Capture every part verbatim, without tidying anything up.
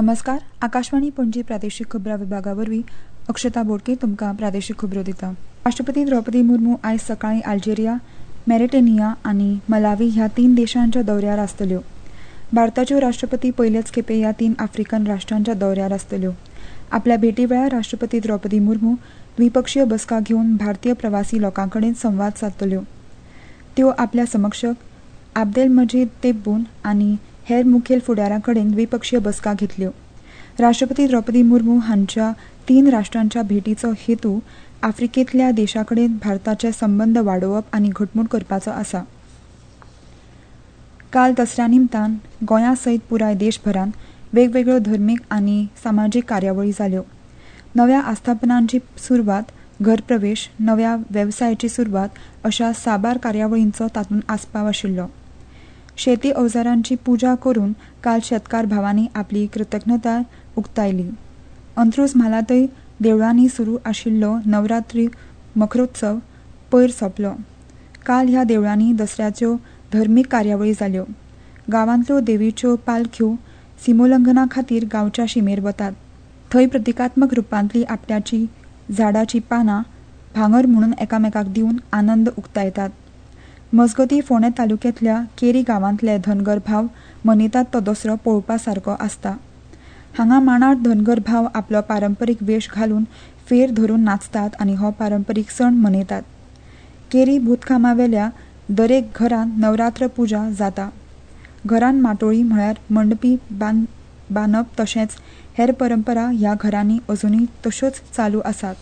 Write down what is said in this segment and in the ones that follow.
नमस्कार. आकाशवाणी पणजी प्रादेशीक खबरां विभागावरवीं अक्षता बोडके तुमकां प्रादेशीक खबरो दिता. राष्ट्रपती द्रौपदी मुर्मू आयज सकाळीं अल्जेरिया, मॉरिटेनिया आनी मलावी ह्या तीन देशांच्या दौऱ्यार आसतल्यो. भारताच्यो राष्ट्रपती पयलेच खेपे ह्या तीन आफ्रिकन राष्ट्रांच्या दौऱ्यार आसतल्यो. आपल्या भेटी वेळार राष्ट्रपती द्रौपदी मुर्मू द्विपक्षीय बसका घेवन भारतीय प्रवासी लोकांकडेन संवाद सादतल्यो. त्यो आपल्या समकक्षक आब्देलमजीद तेब्बून आनी हेर मुखेल फुडाऱ्यांकडेन द्विपक्षीय बसका घेतल्यो. राष्ट्रपती द्रौपदी मुर्मू हांच्या तीन राष्ट्रांच्या भेटीचो हेतू आफ्रिकेंतल्या देशांकडेन भारताचे संबंद वाडोवप आनी घटमूट करपाचो आसा. काल दसऱ्या निमतान गोंया सयत पुराय देशभरांत वेगवेगळ्यो धर्मीक आनी सामाजीक कार्यावळी जाल्यो. नव्या आस्थापनांची सुरवात, घरप्रवेश, नव्या वेवसायाची सुरवात अशा साबार कार्यावळींचो तातूंत आस्पाव आशिल्लो. शेती अवजारांची पुजा करून काल शेतकार भावांनी आपली कृतज्ञताय उक्तायली. अंत्रूज म्हालांतय देवळांनी सुरू आशिल्लो नवरात्री मखरोत्सव पयर सोंपलो. काल ह्या देवळांनी दसऱ्याच्यो धर्मीक कार्यावळी जाल्यो. गांवांतल्यो देवीच्यो पालख्यो सिमोल्लंघना खातीर गांवच्या शिमेर वतात. थंय प्रतिकात्मक रुपांतली आपट्याची झाडाची पानां भांगर म्हणून एकामेकाक दिवन आनंद उक्तायतात. मजगतीं फोंडें तालुक्यांतल्या केरी गांवांतले धनगर भाव मनयतात तो दसरो पळोवपा सारको आसता. हांगा मांडार धनगर भाव आपलो पारंपरीक वेश घालून फेर धरून नाचतात आनी हो पारंपरीक सण मनयतात. केरी भूतकामावेल्या दरेक घरांत नवरात्र पुजा जाता. घरांत माटोळी म्हळ्यार मंडपी बांद बांदप तशेंच हेर परंपरा ह्या घरांनी अजुनूय तश्योच चालू आसात.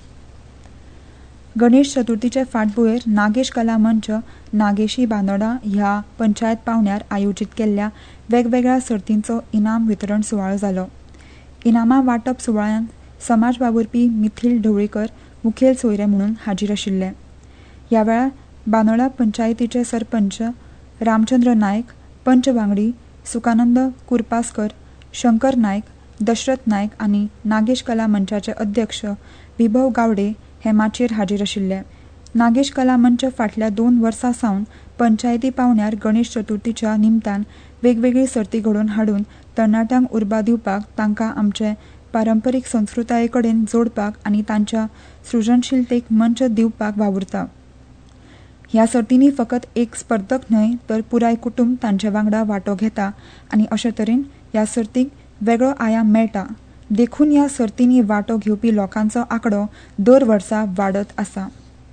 गणेश चतुर्थीचे फाटभुंयेर नागेश कला मंच नागेशी बांदोडा ह्या पंचायत पावण्यार आयोजीत केल्ल्या वेगवेगळ्या सर्तींचो इनाम वितरण सुवाळो जालो. इनामां वांटप सुवाळ्यांत समाज वावुरपी मिथिल ढवळीकर मुखेल सोयरे म्हणून हाजीर आशिल्ले. ह्या वेळार बांदोडा पंचायतीचे सरपंच रामचंद्र नायक, पंच वांगडी सुकानंद कुरपासकर, शंकर नायक, दशरथ नायक आनी नागेश कला मंचाचे अध्यक्ष विभव गावडे हे माचयेर हाजीर आशिल्ले. नागेश कला मंच फाटल्या दोन वर्सां सावन पंचायती पावण्यार गणेश चतुर्थीच्या निमतान वेगवेगळी सर्ती घडोवन हाडून तरणाट्यांक उर्बा दिवपाक, तांकां आमचे पारंपरीक संस्कृताये कडेन जोडपाक आनी तांच्या सृजनशीलतेक मंच दिवपाक वावुरता. ह्या सर्तींनी फकत एक स्पर्धक न्हय तर पुराय कुटुंब तांचे वांगडा वांटो घेता आनी अशे तरेन ह्या सर्तीक वेगळो आयाम मेळटा. देखून ह्या सर्तींनी वांटो घेवपी लोकांचो आंकडो दर वर्सा वाडत आसा.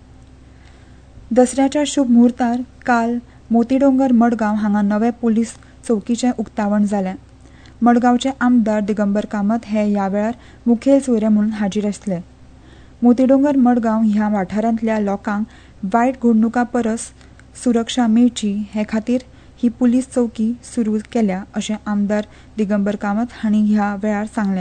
दसऱ्याच्या शुभ मुहूर्तार काल मोतीडोंगर मडगांव हांगा नवे पोलीस चौकीचें उक्तावण जालें. मडगांवचे आमदार दिगंबर कामत हे ह्या वेळार मुखेल सोयरे म्हणून हाजीर आसले. मोतीडोंगर मडगांव ह्या वाठारांतल्या लोकांक वायट घडणुकां परस सुरक्षा मेळची हे खातीर ही पुलीस चौकी सुरू केल्या अशें आमदार दिगंबर कामत हांणी ह्या वेळार सांगलें.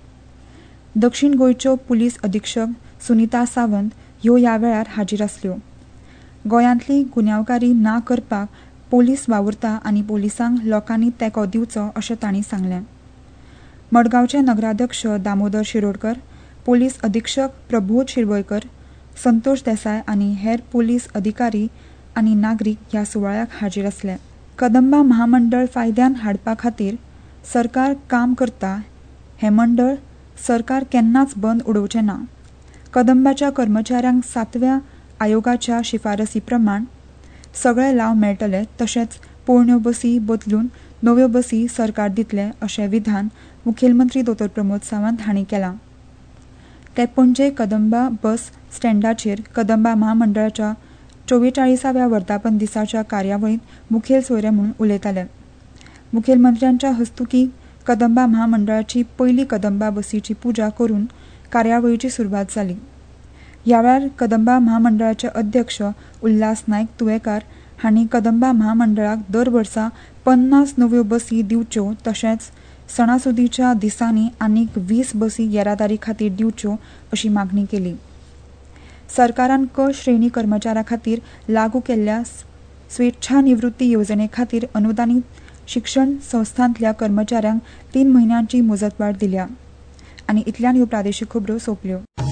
दक्षिण गोंयच्यो पुलीस अधीक्षक सुनिता सावंत ह्यो ह्या वेळार हाजीर आसल्यो. गोंयांतली गुन्यांवकारी ना करपाक पोलीस वावुरता आनी पोलिसांक लोकांनी तेंको दिवचो अशें तांणी सांगलें. मडगांवचे नगराध्यक्ष दामोदर शिरोडकर, पोलीस अधीक्षक प्रबोध शिरवयकर, संतोष देसाय आनी हेर पोलीस अधिकारी आनी नागरीक ह्या सुवाळ्याक हाजीर आसले. कदंबा महामंडळ फायद्यान हाडपा खातीर सरकार काम करता. हें मंडळ सरकार केन्नाच बंद उडोवचें ना. कदंबाच्या कर्मचाऱ्यांक सातव्या आयोगाच्या शिफारसी प्रमाण सगळे लाव मेळटले तशेंच पोरण्यो बसी बदलून नव्यो बसी सरकार दितले अशें विधान मुखेलमंत्री दोतोर प्रमोद सावंत हांणी केलां. ते पणजे कदंबा बस स्टँडाचेर कदंबा महामंडळाच्या चोवेचाळीसाव्या वर्धापन दिसाच्या कार्यावळींत मुखेल सोयरे म्हणून उलयताले. मुखेलमंत्र्यांच्या हस्तुकीं कदंबा महामंडळाची पयली कदंबा बसीची पुजा करून कार्यावळीची सुरवात जाली. ह्या वेळार कदंबा महामंडळाचे अध्यक्ष उल्हास नायक तुयेकार हांणी कदंबा महामंडळाक दर वर्सा पन्नास नव्यो बसी दिवच्यो तशेंच सणासुदीच्या दिसांनी आनीक वीस बसी येरादारी खातीर दिवच्यो अशी मागणी केली. सरकारान क श्रेणी कर्मचाऱ्यां खातीर लागू केल्ल्या स्वेच्छा निवृत्ती येवजणे खातीर अनुदानीत शिक्षण संस्थांतल्या कर्मचाऱ्यांक तीन म्हयन्यांची मुजतवाड दिल्या. आनी इतल्यान ह्यो प्रादेशीक खबरो सोंपल्यो.